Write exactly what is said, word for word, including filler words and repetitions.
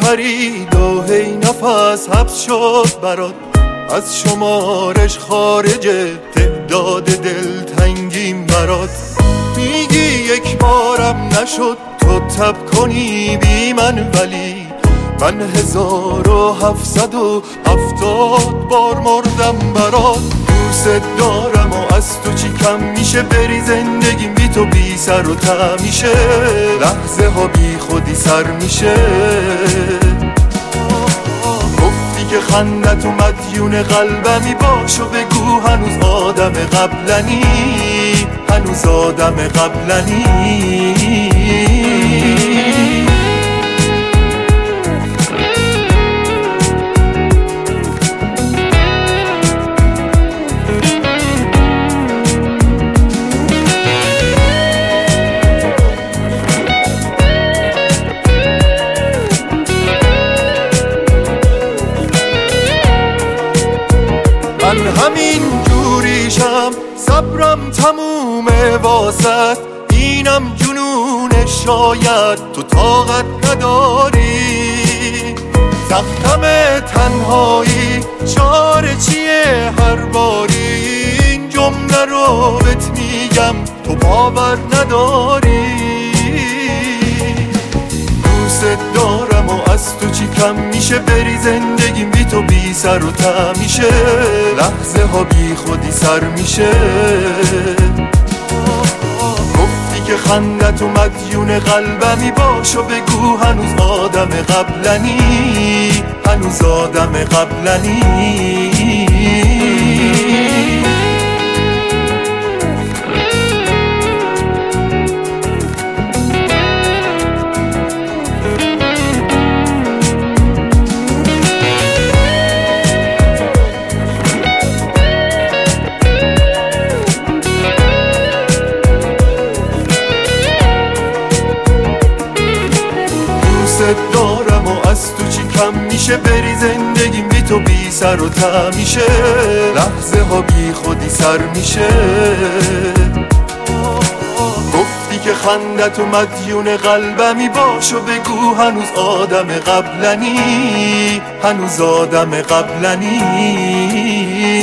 پرید و هی نفس حبس شد برات، از شمارش خارجه تعداد دلتنگیم برات. میگی یک بارم نشد تو تب کنی بی من، ولی من هزار و هفتصد و هفتاد بار مردم برات. دوست دارم و از تو چی کم میشه، بری زندگیم بی تو بی سر و ته میشه، لحظه ها بی خودی سر میشه. گفتی که خندت و مدیون قلبمی، باش و بگو هنوز آدم قبلنی، هنوز آدم قبلنی. من همین جوریشم، صبرم تمومه واسط، اینم جنونه شاید تو طاقت نداری. سختم تنهایی چاره چیه هر باری، این جمله رو بهت میگم تو باور نداری. دوست دارم و از تو چی کم میشه، بری زندگیم بی تو بی سر و ته میشه، لحظه ها بی خودی سر میشه. گفتی که خندت و مدیون قلبمی، باش و بگو هنوز آدم قبلنی، هنوز آدم قبلنی. دارم و از تو چی کم میشه، بری زندگیم بی تو بی سر و ته میشه، لحظه ها بی خودی سر میشه. گفتی که خندت و مدیون قلبمی، باش و بگو هنوز آدم قبلنی، هنوز آدم قبلنی.